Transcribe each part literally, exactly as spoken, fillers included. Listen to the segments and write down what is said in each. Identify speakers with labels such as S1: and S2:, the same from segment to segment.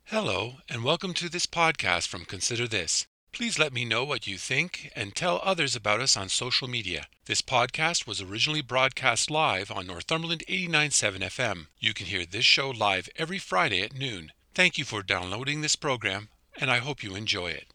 S1: Hello, and welcome to this podcast from Consider This. Please let me know what you think and tell others about us on social media. This podcast was originally broadcast live on Northumberland eighty-nine point seven F M. You can hear this show live every Friday at noon. Thank you for downloading this program, and I hope you enjoy it.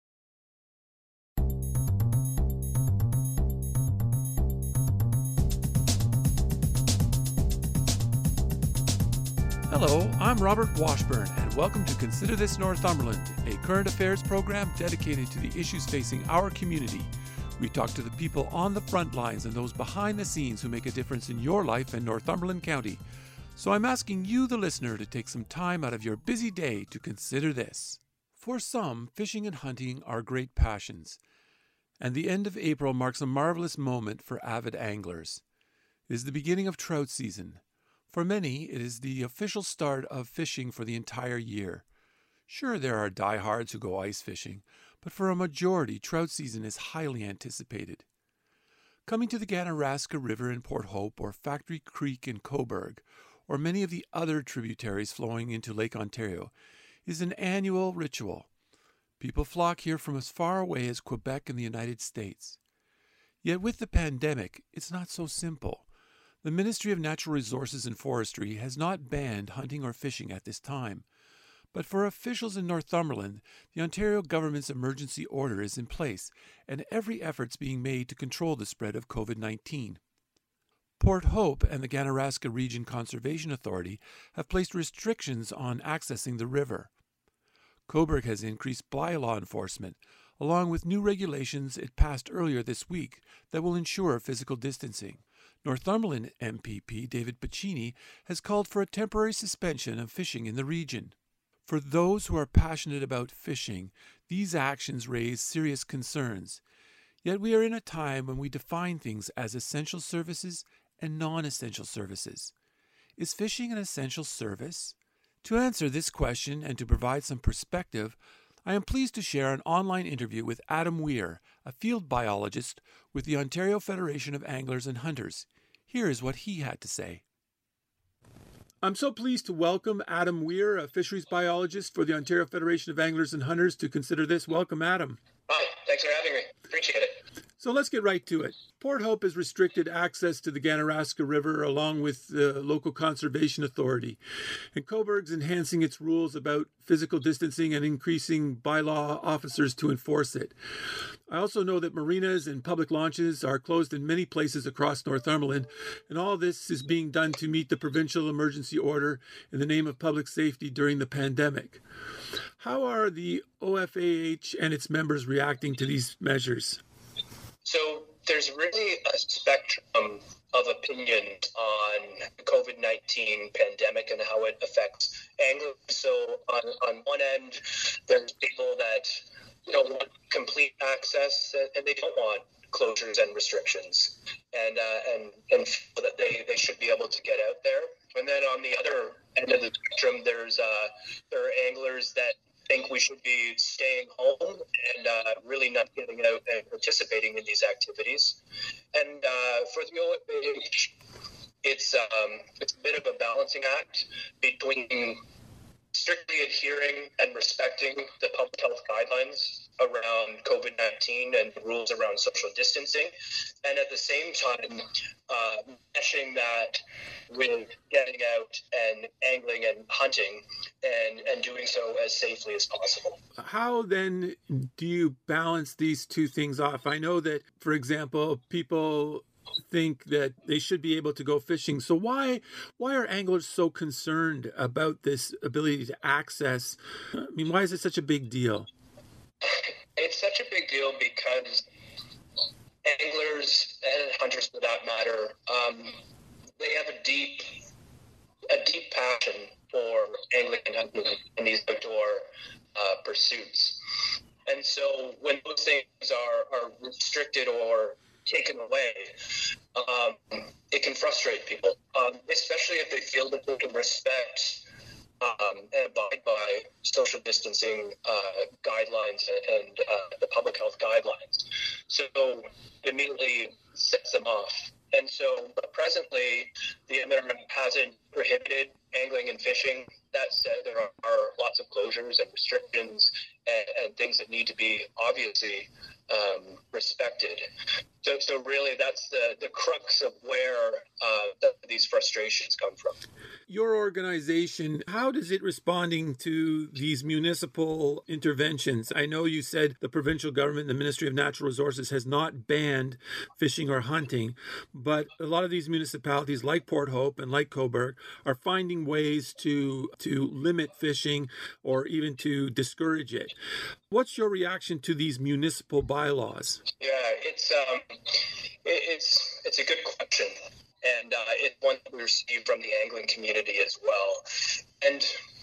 S1: Hello, I'm Robert Washburn, and welcome to Consider This Northumberland, a current affairs program dedicated to the issues facing our community. We talk to the people on the front lines and those behind the scenes who make a difference in your life in Northumberland County. So I'm asking you, the listener, to take some time out of your busy day to consider this. For some, fishing and hunting are great passions, and the end of April marks a marvelous moment for avid anglers. It is the beginning of trout season. For many, it is the official start of fishing for the entire year. Sure, there are diehards who go ice fishing, but for a majority, trout season is highly anticipated. Coming to the Ganaraska River in Port Hope or Factory Creek in Cobourg, or many of the other tributaries flowing into Lake Ontario, is an annual ritual. People flock here from as far away as Quebec in the United States. Yet with the pandemic, it's not so simple. The Ministry of Natural Resources and Forestry has not banned hunting or fishing at this time. But for officials in Northumberland, the Ontario government's emergency order is in place, and every effort's being made to control the spread of covid nineteen. Port Hope and the Ganaraska Region Conservation Authority have placed restrictions on accessing the river. Cobourg has increased bylaw enforcement, along with new regulations it passed earlier this week that will ensure physical distancing. Northumberland M P P David Piccini has called for a temporary suspension of fishing in the region. For those who are passionate about fishing, these actions raise serious concerns. Yet we are in a time when we define things as essential services and non-essential services. Is fishing an essential service? To answer this question and to provide some perspective, I am pleased to share an online interview with Adam Weir, a field biologist with the Ontario Federation of Anglers and Hunters. Here is what he had to say. I'm so pleased to welcome Adam Weir, a fisheries biologist for the Ontario Federation of Anglers and Hunters, to Consider This. Welcome, Adam.
S2: Hi, thanks for having me. Appreciate it.
S1: So let's get right to it. Port Hope has restricted access to the Ganaraska River along with the local conservation authority. And Cobourg's enhancing its rules about physical distancing and increasing bylaw officers to enforce it. I also know that marinas and public launches are closed in many places across Northumberland, and all this is being done to meet the provincial emergency order in the name of public safety during the pandemic. How are the O F A H and its members reacting to these measures?
S2: So there's really a spectrum of opinions on the covid nineteen pandemic and how it affects anglers. So on, on one end, there's people that you know want complete access and they don't want closures and restrictions, and uh, and and feel that they, they should be able to get out there. And then on the other end of the spectrum, there's uh, there are anglers that think we should be staying home and uh, really not getting out and participating in these activities. And uh, for the O F A H, it's um, it's a bit of a balancing act between strictly adhering and respecting the public health guidelines around covid nineteen and the rules around social distancing, and at the same time uh, meshing that with getting out and angling and hunting and, and doing so as safely as possible.
S1: How then do you balance these two things off? I know that, for example, people think that they should be able to go fishing. So why why are anglers so concerned about this ability to access? I mean, why is it such a big deal?
S2: It's such a big deal because anglers and hunters, for that matter, um, they have a deep, a deep passion for angling and hunting in these outdoor uh, pursuits. And so when those things are, are restricted or taken away, um, it can frustrate people, um, especially if they feel that they can respect Um, and abide by social distancing uh, guidelines and uh, the public health guidelines. So it immediately sets them off. And so presently, the M R M hasn't prohibited angling and fishing. That said, there are, are lots of closures closures and restrictions and, and things that need to be obviously um, respected. So, so really, that's the, the crux of where uh, these frustrations come from.
S1: Your organization, how is it responding to these municipal interventions? I know you said the provincial government, the Ministry of Natural Resources, has not banned fishing or hunting, but a lot of these municipalities like Port Hope and like Cobourg are finding ways to to limit fishing or even to discourage it. What's your reaction to these municipal bylaws?
S2: Yeah, it's um, it, it's it's a good question. And uh, it's one that we received from the angling community as well. And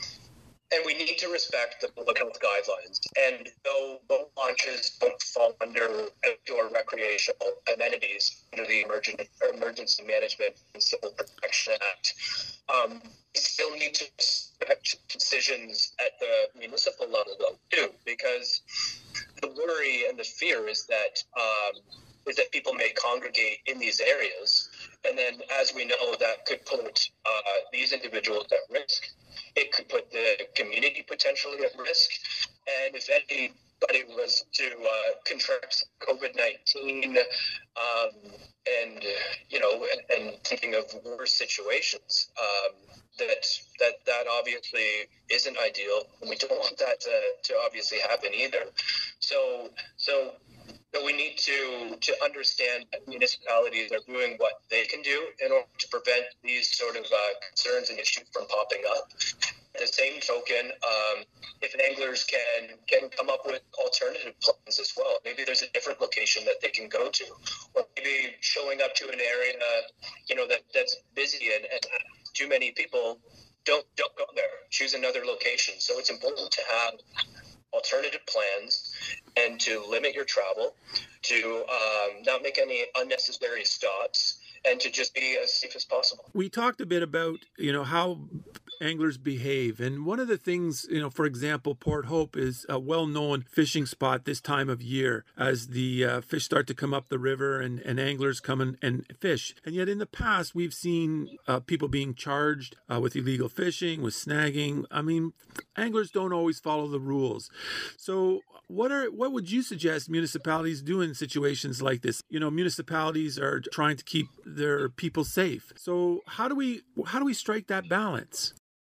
S2: and we need to respect the public health guidelines. And though boat launches don't fall under outdoor recreational amenities under the Emergen- Emergency Management and Civil Protection Act, um, we still need to respect decisions at the municipal level, though, too, because the worry and the fear is that um, is that people may congregate in these areas. And then, as we know, that could put uh, these individuals at risk. It could put the community potentially at risk. And if anybody was to uh, contract COVID nineteen, um, and, you know, and, and thinking of worse situations, um, that that that obviously isn't ideal. And we don't want that to, to obviously happen either. So, so, So we need to, to understand that municipalities are doing what they can do in order to prevent these sort of uh, concerns and issues from popping up. At the same token, um, if anglers can can come up with alternative plans as well, maybe there's a different location that they can go to, or maybe showing up to an area, you know, that, that's busy and, and too many people, don't don't go there. Choose another location. So it's important to have alternative plans and to limit your travel, to um, not make any unnecessary stops, and to just be as safe as possible.
S1: We talked a bit about, you know, how anglers behave. And one of the things, you know, for example, Port Hope is a well-known fishing spot this time of year as the uh, fish start to come up the river and, and anglers come in and fish. And yet in the past, we've seen uh, people being charged uh, with illegal fishing, with snagging. I mean, anglers don't always follow the rules. So what are what would you suggest municipalities do in situations like this? You know, municipalities are trying to keep their people safe. So how do we how do we strike that balance?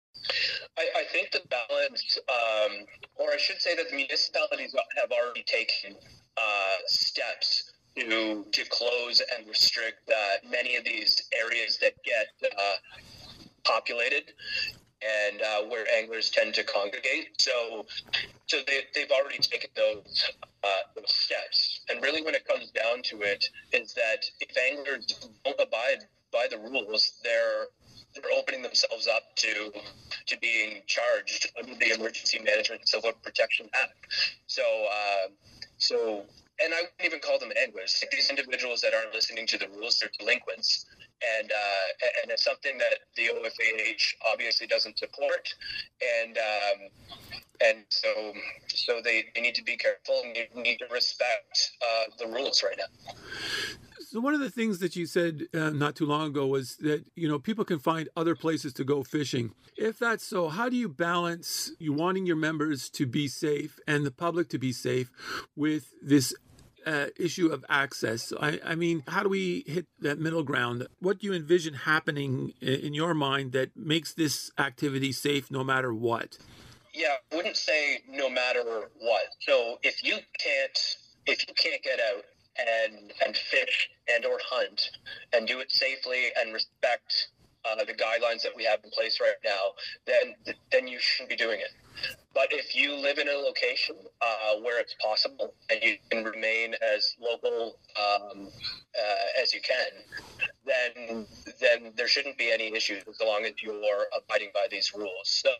S2: I, I think the balance, um, or I should say that the municipalities have already taken uh, steps to to close and restrict uh, many of these areas that get uh, populated and uh, where anglers tend to congregate. So, so they, they've already taken those, uh, those steps. And really, when it comes down to it, is that if anglers don't abide by the rules, they're they're opening themselves up to to being charged under the Emergency Management and Civil Protection Act. So, uh, so, and I wouldn't even call them anglers. Like, these individuals that aren't listening to the rules, they're delinquents. And uh, and it's something that the O F A H obviously doesn't support, and um, and so so they, they need to be careful and they need to respect uh, the rules right now.
S1: So one of the things that you said uh, not too long ago was that, you know, people can find other places to go fishing. If that's so, how do you balance you wanting your members to be safe and the public to be safe with this Uh, issue of access? I, I mean, how do we hit that middle ground? What do you envision happening in, in your mind that makes this activity safe no matter what?
S2: Yeah, I wouldn't say no matter what. So if you can't, if you can't get out and and fish and or hunt and do it safely and respect uh, the guidelines that we have in place right now, then then you shouldn't be doing it. But if you live in a location uh, where it's possible and you can remain as local um, uh, as you can, then then there shouldn't be any issues as long as you're abiding by these rules. So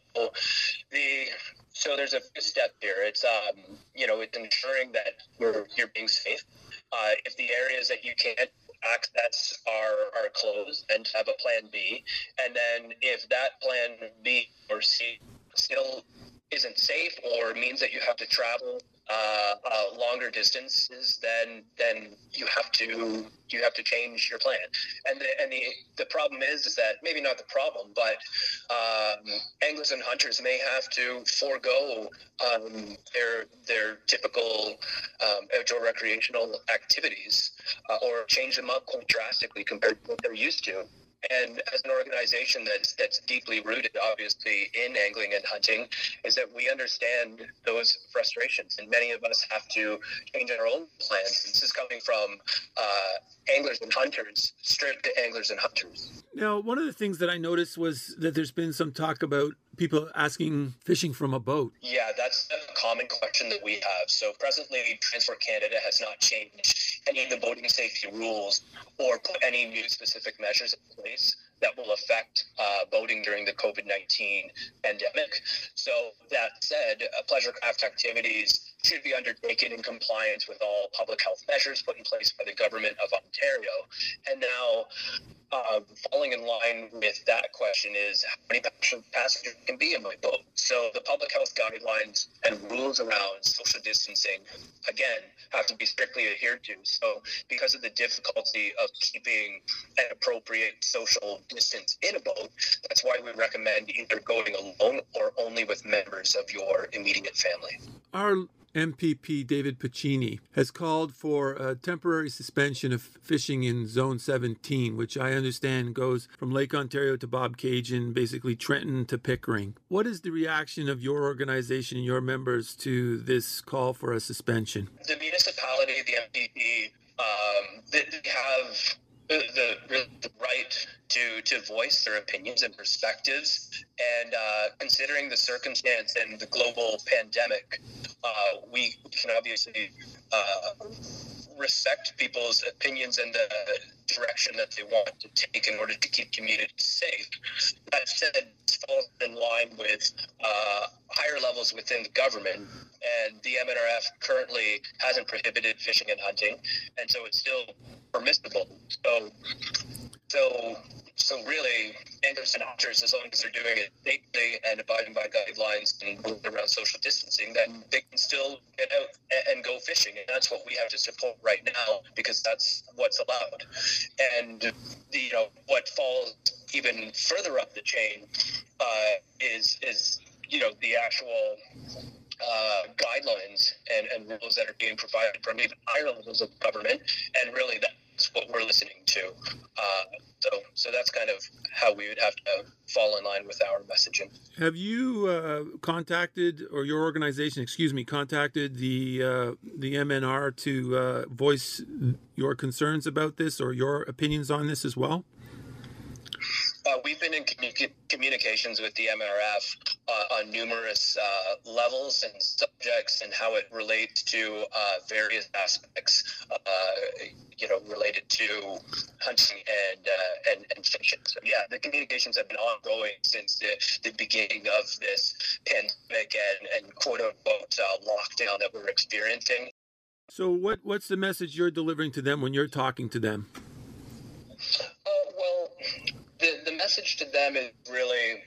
S2: the so there's a few steps here. It's um, you know it's ensuring that you're you're being safe. Uh, if the areas that you can't access are are closed, then have a plan B. And then if that plan B or C still isn't safe or means that you have to travel uh, uh, longer distances, then then you have to you have to change your plan. And the and the the problem is is that maybe not the problem, but um, anglers and hunters may have to forego um, their their typical um, outdoor recreational activities uh, or change them up quite drastically compared to what they're used to. And as an organization that's that's deeply rooted, obviously, in angling and hunting, is that we understand those frustrations, and many of us have to change our own plans. This is coming from uh, anglers and hunters, straight to anglers and hunters.
S1: Now, one of the things that I noticed was that there's been some talk about people asking fishing from a boat.
S2: Yeah, that's a common question that we have. So presently, Transport Canada has not changed any of the boating safety rules or put any new specific measures in place that will affect uh, boating during the COVID nineteen pandemic. So that said, uh, pleasure craft activities should be undertaken in compliance with all public health measures put in place by the government of Ontario. And now, uh, falling in line with that question is how many passengers can be in my boat? So the public health guidelines and rules around social distancing, again, have to be strictly adhered to. So because of the difficulty of keeping an appropriate social distance in a boat, that's why we recommend either going alone or only with members of your immediate family.
S1: Our M P P David Piccini has called for a temporary suspension of fishing in Zone seventeen, which I understand goes from Lake Ontario to Bobcaygeon, basically Trenton to Pickering. What is the reaction of your organization and your members to this call for a suspension?
S2: The municipality, the M P P, um, they have the, the, the right to, to voice their opinions and perspectives. And uh, considering the circumstance and the global pandemic, uh, we can obviously uh, respect people's opinions and the direction that they want to take in order to keep communities safe. That said, it falls in line with uh, higher levels within the government, and the M N R F currently hasn't prohibited fishing and hunting, and so it's still permissible. So, so, so really, anglers and hunters, as long as they're doing it safely and abiding by guidelines and around social distancing, then they can still get out and go fishing. And that's what we have to support right now, because that's what's allowed. And the, you know, what falls even further up the chain uh, is is you know the actual uh, guidelines and, and rules that are being provided from even higher levels of government, and really that's what we're listening to. Uh, so, so that's kind of how we would have to fall in line with our messaging.
S1: Have you uh, contacted, or your organization, excuse me, contacted the uh, the M N R to uh, voice your concerns about this or your opinions on this as well?
S2: Uh, we've been in commu- communications with the M N R F uh, on numerous uh, levels and subjects, and how it relates to uh, various aspects, uh, you know, related to hunting and, uh, and and fishing. So yeah, the communications have been ongoing since the, the beginning of this pandemic and, and quote unquote uh, lockdown that we're experiencing.
S1: So what what's the message you're delivering to them when you're talking to them?
S2: Uh, well, the the message to them is really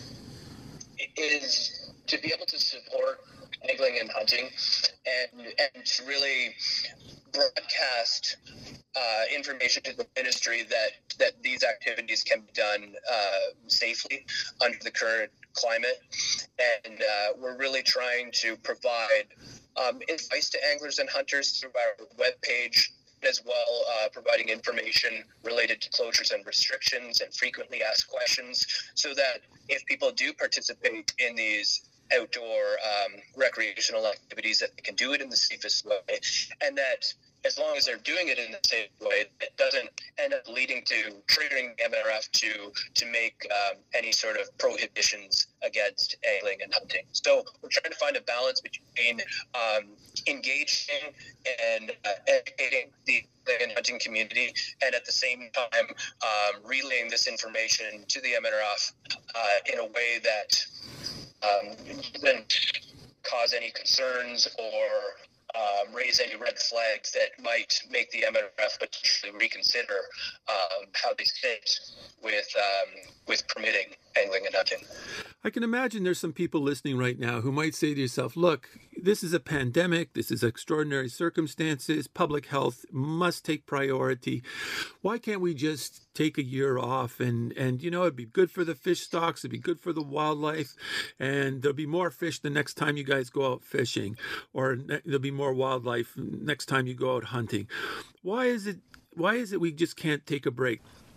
S2: is to be able to support angling and hunting, and and to really broadcast uh, information to the ministry that that these activities can be done uh, safely under the current climate, and uh, we're really trying to provide um, advice to anglers and hunters through our webpage, as well uh, providing information related to closures and restrictions and frequently asked questions, so that if people do participate in these outdoor um, recreational activities, that they can do it in the safest way, and that as long as they're doing it in the same way, it doesn't end up leading to triggering the M N R F to to make um, any sort of prohibitions against angling and hunting. So we're trying to find a balance between um, engaging and uh, educating the angling and hunting community, and at the same time um, relaying this information to the M N R F uh, in a way that um, doesn't cause any concerns or Um, raise any red flags that might make the M N R F potentially reconsider um, how they sit with um, with permitting angling and hunting.
S1: I can imagine there's some people listening right now who might say to yourself, look, this is a pandemic, this is extraordinary circumstances, public health must take priority. Why can't we just take a year off and, and you know, it'd be good for the fish stocks, it'd be good for the wildlife, and there'll be more fish the next time you guys go out fishing, or ne- there'll be more wildlife next time you go out hunting. Why is it, why is it we just can't take a break?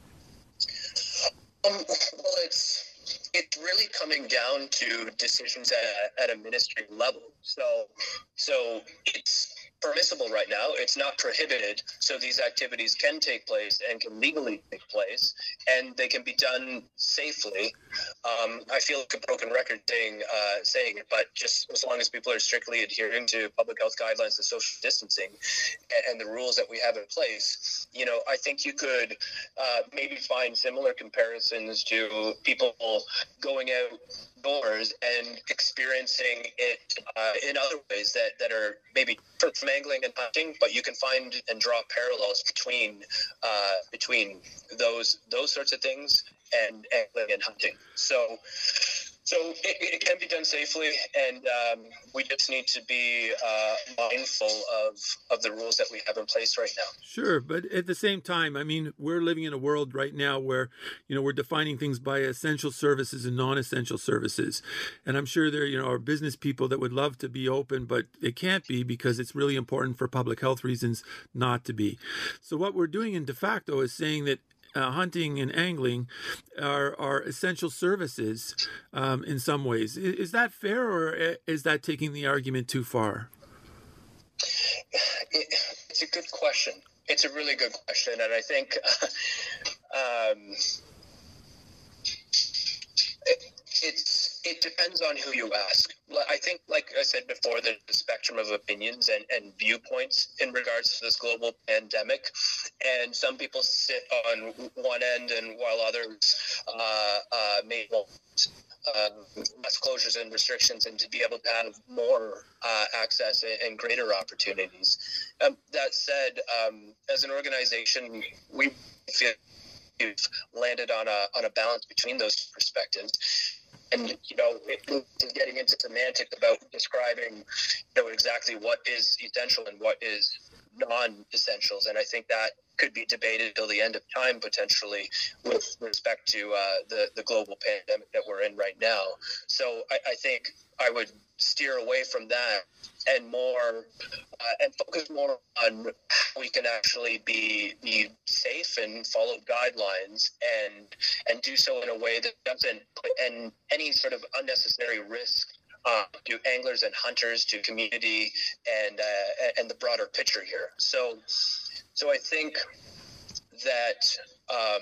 S2: Um, well, it's it's really coming down to decisions at, at a ministry level. So, so it's permissible right now. It's not prohibited. So these activities can take place and can legally take place, and they can be done safely. Um, I feel like a broken record saying uh, saying it, but just as long as people are strictly adhering to public health guidelines and social distancing and, and the rules that we have in place, you know, I think you could uh, maybe find similar comparisons to people going outdoors and experiencing it uh, in other ways that, that are maybe different from angling and hunting, but you can find and draw parallels between uh, between those those sorts of things and angling and hunting. So, so it, it can be done safely, and um, we just need to be uh, mindful of of the rules that we have in place right now.
S1: Sure, but at the same time, I mean, we're living in a world right now where, you know, we're defining things by essential services and non-essential services, and I'm sure there, you know, are business people that would love to be open, but they can't be because it's really important for public health reasons not to be. So what we're doing in de facto is saying that Uh, hunting and angling are, are essential services um, in some ways. Is, is that fair, or is that taking the argument too far?
S2: It, it's a good question. It's a really good question, and I think uh, um, it, it's it depends on who you ask. I think, like I said before, there's a spectrum of opinions and, and viewpoints in regards to this global pandemic, and some people sit on one end, and while others uh, uh, may want uh, less closures and restrictions and to be able to have more uh, access and, and greater opportunities. Um, that said, um, as an organization, we feel we've landed on a on a balance between those perspectives. And, you know, it is getting into semantics about describing, you know, exactly what is essential and what is non-essentials. And I think that could be debated till the end of time, potentially, with respect to uh, the, the global pandemic that we're in right now. So I, I think I would steer away from that and more uh, and focus more on how we can actually be be safe and follow guidelines and and do so in a way that doesn't put in any sort of unnecessary risk uh, to anglers and hunters, to community, and uh, and the broader picture here. So, so I think that um,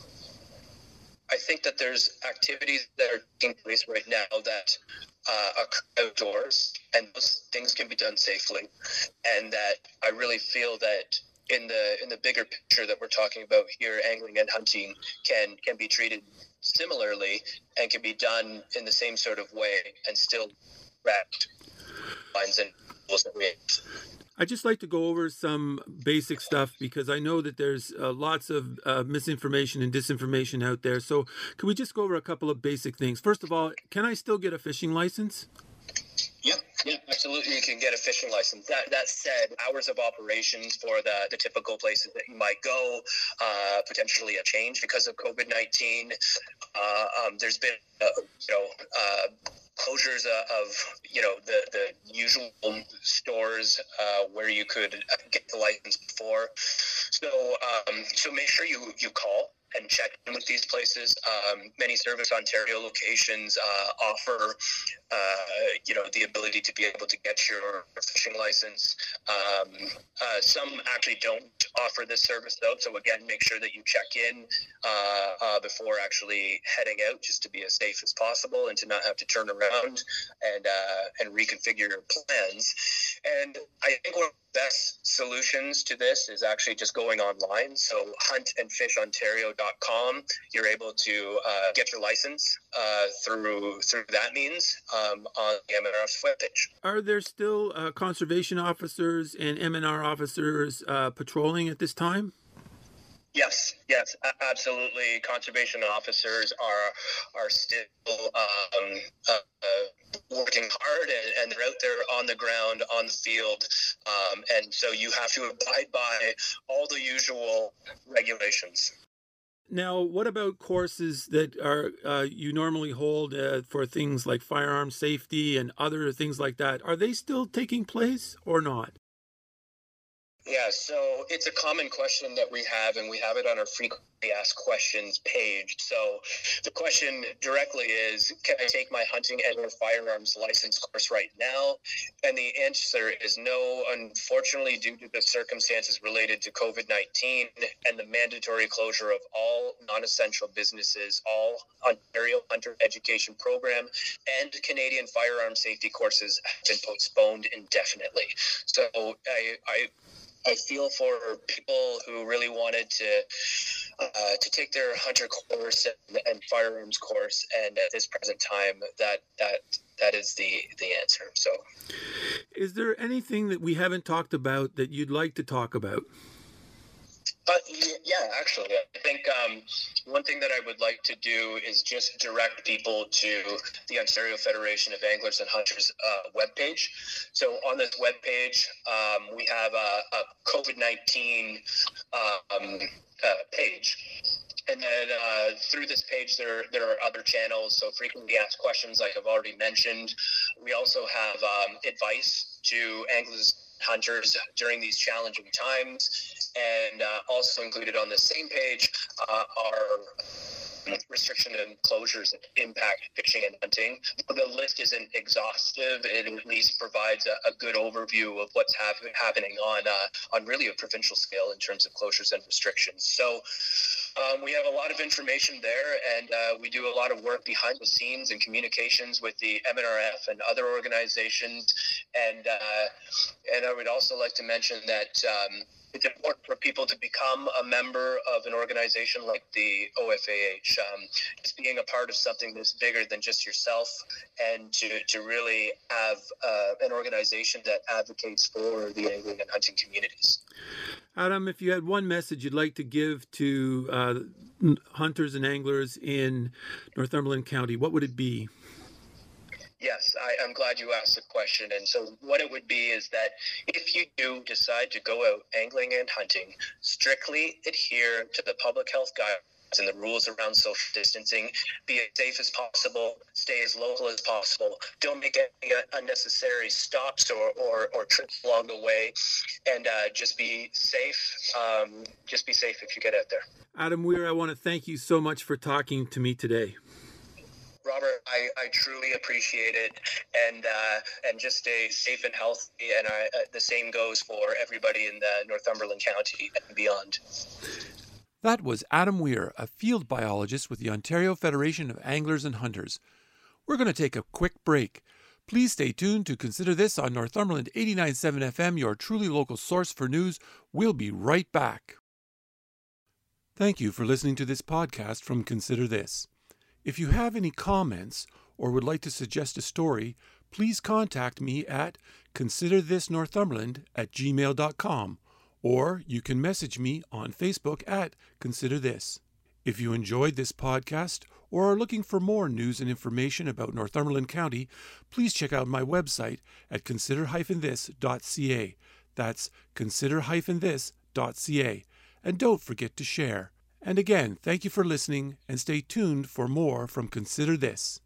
S2: I think that there's activities that are taking place right now that uh, occur outdoors, and those things can be done safely, and that I really feel that in the in the bigger picture that we're talking about here, angling and hunting can can be treated similarly and can be done in the same sort of way and still wrapped lines and rules that we have.
S1: I'd just like to go over some basic stuff because I know that there's uh, lots of uh, misinformation and disinformation out there. So can we just go over a couple of basic things? First of all, can I still get a fishing license?
S2: Yeah, yeah, absolutely. You can get a fishing license. That that said, hours of operations for the, the typical places that you might go, uh, potentially a change because of COVID nineteen. Uh, um, there's been, uh, you know, uh, closures uh, of, you know, the, the usual stores uh, where you could get the license before. So, um, so make sure you, you call and check in with these places. Um, many Service Ontario locations uh, offer, uh, you know, the ability to be able to get your fishing license. Um, uh, some actually don't offer this service, though. So again, make sure that you check in uh, uh, before actually heading out, just to be as safe as possible and to not have to turn around and uh, and reconfigure your plans. And I think one of the best solutions to this is actually just going online. So hunt and fish ontario dot com. You're able to uh, get your license uh, through through that means um, on the M N R's webpage.
S1: Are there still uh, conservation officers and M N R officers uh, patrolling at this time?
S2: Yes, yes, a- absolutely. Conservation officers are are still um, uh, uh, working hard, and, and they're out there on the ground, on the field, um, and so you have to abide by all the usual regulations.
S1: Now, what about courses that are uh, you normally hold uh, for things like firearm safety and other things like that? Are they still taking place or not?
S2: Yeah, so it's a common question that we have, and we have it on our frequently asked questions page. So the question directly is, can I take my hunting and or firearms license course right now? And the answer is no, unfortunately, due to the circumstances related to COVID nineteen and the mandatory closure of all non-essential businesses, all Ontario Hunter Education Program and Canadian firearm safety courses have been postponed indefinitely. So I, I I feel for people who really wanted to uh, to take their hunter course and, and firearms course, and at this present time, that that that is the the answer. So,
S1: is there anything that we haven't talked about that you'd like to talk about?
S2: Uh, yeah, actually, I think um, one thing that I would like to do is just direct people to the Ontario Federation of Anglers and Hunters uh, webpage. So on this webpage, um, we have a, a COVID nineteen um, uh, page. And then uh, through this page, there there are other channels. So frequently asked questions, like I've already mentioned. We also have um, advice to anglers, hunters during these challenging times. And uh, also included on the same page uh, are restriction and closures that impact fishing and hunting. The list isn't exhaustive. It at least provides a, a good overview of what's hap- happening on uh, on really a provincial scale in terms of closures and restrictions. So um, we have a lot of information there, and uh, we do a lot of work behind the scenes and communications with the M N R F and other organizations. And uh, and I would also like to mention that um, it's important for people to become a member of an organization like the O F A H. Um, just being a part of something that's bigger than just yourself, and to, to really have uh, an organization that advocates for the angling and hunting communities.
S1: Adam, if you had one message you'd like to give to uh, hunters and anglers in Northumberland County, what would it be?
S2: Yes, I, I'm glad you asked the question. And so what it would be is that if you do decide to go out angling and hunting, strictly adhere to the public health guidelines and the rules around social distancing. Be as safe as possible, stay as local as possible. Don't make any unnecessary stops or, or, or trips along the way, and uh, just be safe. Um, just be safe if you get out there.
S1: Adam Weir, I want to thank you so much for talking to me today.
S2: Robert, I, I truly appreciate it, and uh, and just stay safe and healthy. And I, uh, the same goes for everybody in the Northumberland County and beyond.
S1: That was Adam Weir, a field biologist with the Ontario Federation of Anglers and Hunters. We're going to take a quick break. Please stay tuned to Consider This on Northumberland eighty-nine point seven F M, your truly local source for news. We'll be right back. Thank you for listening to this podcast from Consider This. If you have any comments or would like to suggest a story, please contact me at considerthisnorthumberland at gmail dot com, or you can message me on Facebook at Consider This. If you enjoyed this podcast or are looking for more news and information about Northumberland County, please check out my website at consider dash this dot c a. That's consider dash this dot c a. And don't forget to share. And again, thank you for listening, and stay tuned for more from Consider This.